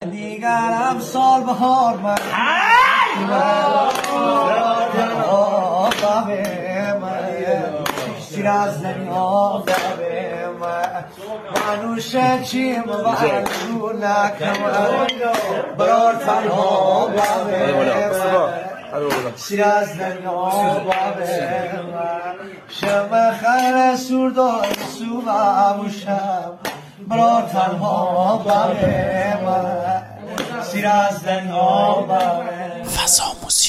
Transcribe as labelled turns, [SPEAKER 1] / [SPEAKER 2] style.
[SPEAKER 1] دیگرم سال بهار من شیراز دنیا منوش چیم بانو نکم برار تنها شیراز دنیا شم خیر سوردار سو باموشم برار تنها شیراز دنیا